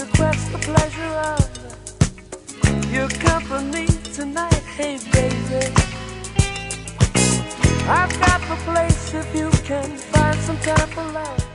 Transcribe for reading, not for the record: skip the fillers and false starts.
request the pleasure of your company tonight. Hey baby, I've got the place if you can find some time for love.